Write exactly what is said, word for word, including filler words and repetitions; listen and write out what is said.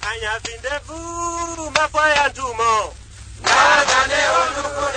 Anya vindevu mapwa ya ntumo. Nana ne onuko